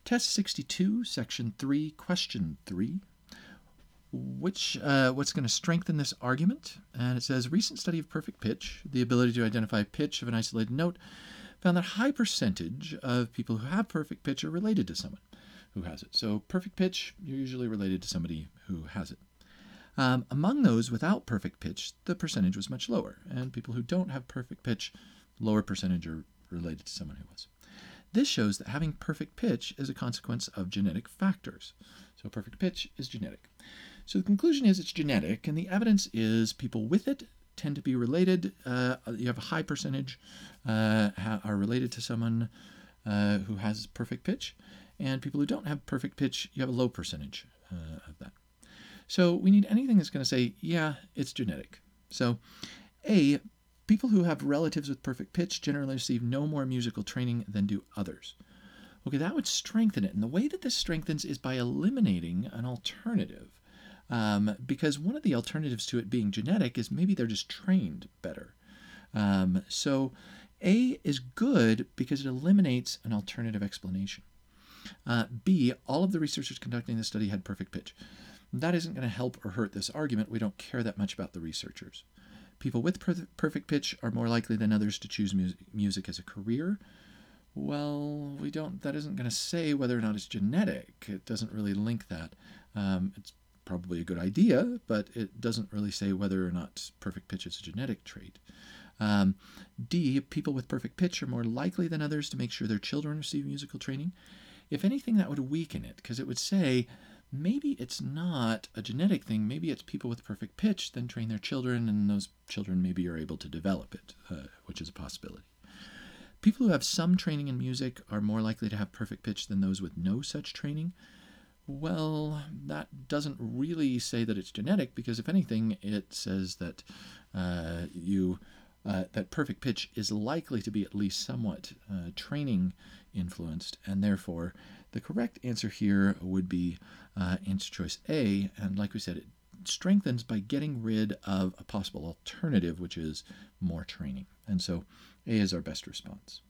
Test 62, Section 3, Question 3. What's going to strengthen this argument? And it says, recent study of perfect pitch, the ability to identify pitch of an isolated note, found that a high percentage of people who have perfect pitch are related to someone who has it. So perfect pitch, you're usually related to somebody who has it. Among those without perfect pitch, the percentage was much lower. And people who don't have perfect pitch, lower percentage are related to someone who was. This shows that having perfect pitch is a consequence of genetic factors. So perfect pitch is genetic. So the conclusion is it's genetic, and the evidence is people with it tend to be related. You have a high percentage are related to someone who has perfect pitch, and people who don't have perfect pitch, you have a low percentage of that. So we need anything that's going to say, yeah, it's genetic. So A, people who have relatives with perfect pitch generally receive no more musical training than do others. Okay, that would strengthen it. And the way that this strengthens is by eliminating an alternative. Because one of the alternatives to it being genetic is maybe they're just trained better. So A is good because it eliminates an alternative explanation. B, all of the researchers conducting the study had perfect pitch. That isn't going to help or hurt this argument. We don't care that much about the researchers. People with perfect pitch are more likely than others to choose music as a career. Well, that isn't going to say whether or not it's genetic. It doesn't really link that. It's probably a good idea, but it doesn't really say whether or not perfect pitch is a genetic trait. D, people with perfect pitch are more likely than others to make sure their children receive musical training. If anything, that would weaken it, because it would say maybe it's not a genetic thing. Maybe it's people with perfect pitch then train their children, and those children maybe are able to develop it, which is a possibility. People who have some training in music are more likely to have perfect pitch than those with no such training. Well, that doesn't really say that it's genetic, because if anything, it says that that perfect pitch is likely to be at least somewhat training influenced, and therefore the correct answer here would be answer choice A. And like we said, it strengthens by getting rid of a possible alternative, which is more training. And so A is our best response.